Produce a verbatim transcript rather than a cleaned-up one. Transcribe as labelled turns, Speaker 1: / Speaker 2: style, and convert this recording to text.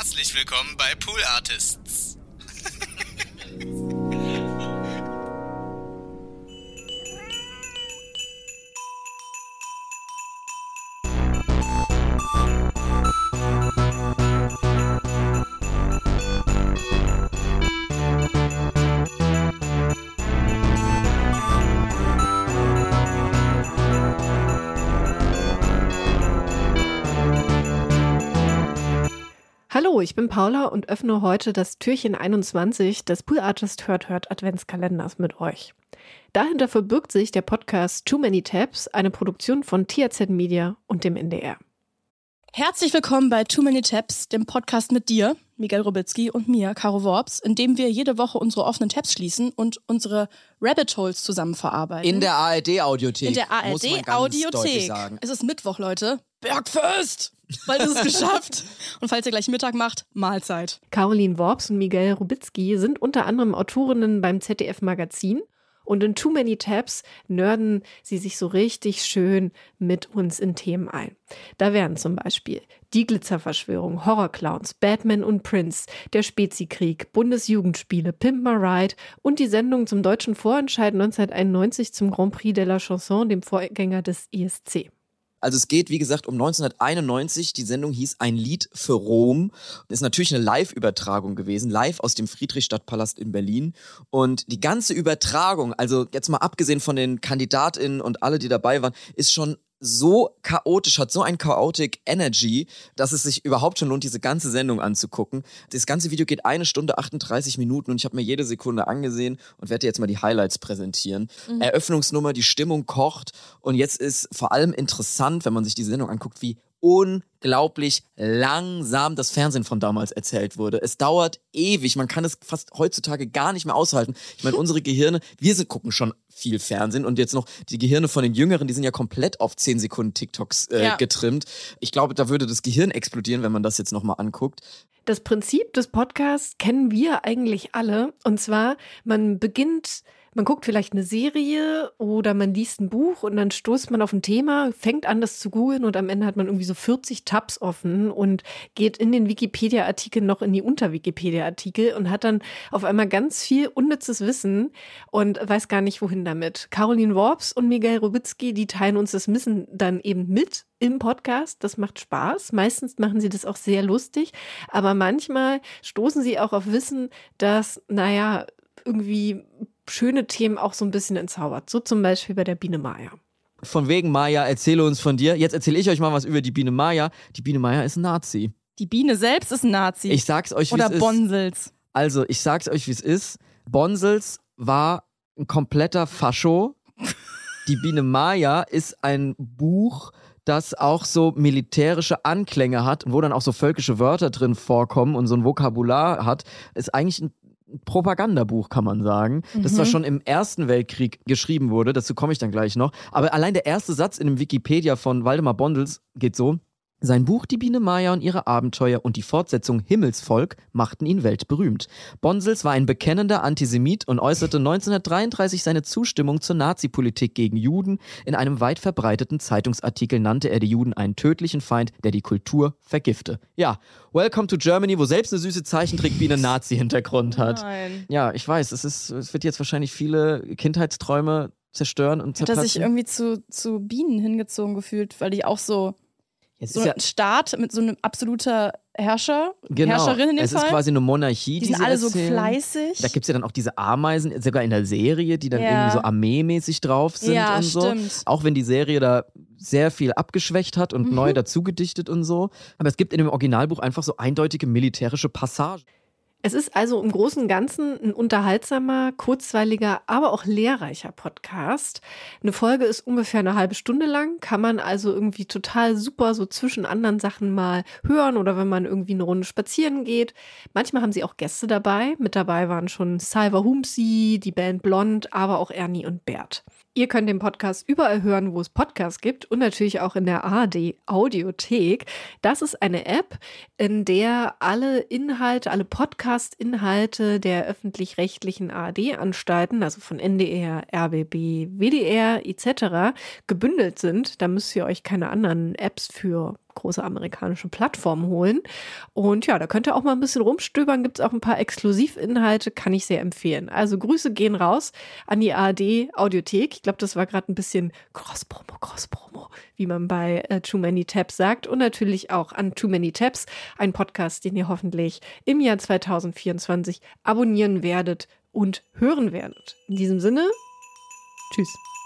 Speaker 1: Herzlich willkommen bei Pool Artists.
Speaker 2: Hallo, ich bin Paula und öffne heute das Türchen einundzwanzig des Pool Artist Hört Hört Adventskalenders mit euch. Dahinter verbirgt sich der Podcast Too Many Tabs, eine Produktion von T H Z Media und dem N D R.
Speaker 3: Herzlich willkommen bei Too Many Tabs, dem Podcast mit dir, Miguel Rubitzky, und mir, Caro Worps, in dem wir jede Woche unsere offenen Tabs schließen und unsere Rabbit Holes zusammen verarbeiten.
Speaker 4: In der A R D-Audiothek.
Speaker 3: In der A R D-Audiothek. Es ist Mittwoch, Leute. Bergfest! Bald ist es geschafft. Und falls ihr gleich Mittag macht, Mahlzeit.
Speaker 2: Caroline Worps und Miguel Rubitzky sind unter anderem Autorinnen beim Z D F-Magazin. Und in Too Many Tabs nerden sie sich so richtig schön mit uns in Themen ein. Da wären zum Beispiel die Glitzerverschwörung, Horrorclowns, Batman und Prince, der Spezikrieg, Bundesjugendspiele, Pimp My Ride und die Sendung zum deutschen Vorentscheid neunzehnhunderteinundneunzig zum Grand Prix de la Chanson, dem Vorgänger des I S C.
Speaker 4: Also es geht, wie gesagt, um neunzehnhunderteinundneunzig. Die Sendung hieß Ein Lied für Rom. Ist natürlich eine Live-Übertragung gewesen, live aus dem Friedrichstadtpalast in Berlin. Und die ganze Übertragung, also jetzt mal abgesehen von den KandidatInnen und alle, die dabei waren, ist schon so chaotisch, hat so ein Chaotic Energy, dass es sich überhaupt schon lohnt, diese ganze Sendung anzugucken. Das ganze Video geht eine Stunde achtunddreißig Minuten und ich habe mir jede Sekunde angesehen und werde dir jetzt mal die Highlights präsentieren. Mhm. Eröffnungsnummer, die Stimmung kocht und jetzt ist vor allem interessant, wenn man sich die Sendung anguckt, wie unglaublich langsam das Fernsehen von damals erzählt wurde. Es dauert ewig, man kann es fast heutzutage gar nicht mehr aushalten. Ich meine, unsere Gehirne, wir sind, gucken schon viel Fernsehen und jetzt noch die Gehirne von den Jüngeren, die sind ja komplett auf zehn Sekunden TikToks äh, ja. getrimmt. Ich glaube, da würde das Gehirn explodieren, wenn man das jetzt nochmal anguckt.
Speaker 2: Das Prinzip des Podcasts kennen wir eigentlich alle. Und zwar, man beginnt... Man guckt vielleicht eine Serie oder man liest ein Buch und dann stoßt man auf ein Thema, fängt an, das zu googeln und am Ende hat man irgendwie so vierzig Tabs offen und geht in den Wikipedia-Artikel noch in die Unter-Wikipedia-Artikel und hat dann auf einmal ganz viel unnützes Wissen und weiß gar nicht, wohin damit. Caroline Worps und Miguel Rubitzky, die teilen uns das Wissen dann eben mit im Podcast. Das macht Spaß. Meistens machen sie das auch sehr lustig, aber manchmal stoßen sie auch auf Wissen, das, naja, irgendwie schöne Themen auch so ein bisschen entzaubert. So zum Beispiel bei der Biene Maya.
Speaker 4: Von wegen Maya, erzähle uns von dir. Jetzt erzähle ich euch mal was über die Biene Maya. Die Biene Maya ist ein Nazi.
Speaker 3: Die Biene selbst ist ein Nazi.
Speaker 4: Ich sag's euch, wie es ist.
Speaker 3: Oder Bonsels.
Speaker 4: Also, ich sag's euch, wie es ist. Bonsels war ein kompletter Fascho. Die Biene Maya ist ein Buch, das auch so militärische Anklänge hat, wo dann auch so völkische Wörter drin vorkommen und so ein Vokabular hat. Ist eigentlich ein Propagandabuch, kann man sagen, mhm. das zwar schon im Ersten Weltkrieg geschrieben wurde, dazu komme ich dann gleich noch, aber allein der erste Satz in dem Wikipedia von Waldemar Bonsels geht so: Sein Buch Die Biene Maya und ihre Abenteuer und die Fortsetzung Himmelsvolk machten ihn weltberühmt. Bonsels war ein bekennender Antisemit und äußerte neunzehnhundertdreiunddreißig seine Zustimmung zur Nazi-Politik gegen Juden. In einem weit verbreiteten Zeitungsartikel nannte er die Juden einen tödlichen Feind, der die Kultur vergifte. Ja, welcome to Germany, wo selbst eine süße Zeichentrickbiene einen Nazi-Hintergrund hat.
Speaker 3: Nein.
Speaker 4: Ja, ich weiß, es, ist, es wird jetzt wahrscheinlich viele Kindheitsträume zerstören und zerplatzen.
Speaker 3: Hat er sich irgendwie zu, zu Bienen hingezogen gefühlt, weil die auch so...
Speaker 4: Jetzt
Speaker 3: so
Speaker 4: ist ja
Speaker 3: ein Staat mit so einem absoluter Herrscher,
Speaker 4: genau,
Speaker 3: Herrscherin in dem
Speaker 4: es
Speaker 3: Fall.
Speaker 4: ist quasi eine Monarchie,
Speaker 3: die,
Speaker 4: die
Speaker 3: sind
Speaker 4: sie
Speaker 3: alle so
Speaker 4: erzählen.
Speaker 3: fleißig.
Speaker 4: Da gibt es ja dann auch diese Ameisen, sogar in der Serie, die dann
Speaker 3: ja.
Speaker 4: irgendwie so armeemäßig drauf sind
Speaker 3: ja,
Speaker 4: und so.
Speaker 3: Stimmt.
Speaker 4: Auch wenn die Serie da sehr viel abgeschwächt hat und mhm. neu dazugedichtet und so. Aber es gibt in dem Originalbuch einfach so eindeutige militärische Passagen.
Speaker 2: Es ist also im Großen und Ganzen ein unterhaltsamer, kurzweiliger, aber auch lehrreicher Podcast. Eine Folge ist ungefähr eine halbe Stunde lang, kann man also irgendwie total super so zwischen anderen Sachen mal hören oder wenn man irgendwie eine Runde spazieren geht. Manchmal haben sie auch Gäste dabei. Mit dabei waren schon Salva Humsi, die Band Blond, aber auch Ernie und Bert. Ihr könnt den Podcast überall hören, wo es Podcasts gibt und natürlich auch in der A R D-Audiothek. Das ist eine App, in der alle Inhalte, alle Podcast-Inhalte der öffentlich-rechtlichen A R D-Anstalten, also von N D R, R B B, W D R et cetera, gebündelt sind. Da müsst ihr euch keine anderen Apps für große amerikanische Plattformen holen. Und ja, da könnt ihr auch mal ein bisschen rumstöbern, gibt es auch ein paar Exklusivinhalte, kann ich sehr empfehlen. Also Grüße gehen raus an die A R D Audiothek. Ich glaube, das war gerade ein bisschen Cross-Promo, Cross-Promo, wie man bei äh, Too Many Tabs sagt. Und natürlich auch an Too Many Tabs, ein Podcast, den ihr hoffentlich im Jahr zwanzig vierundzwanzig abonnieren werdet und hören werdet. In diesem Sinne, tschüss.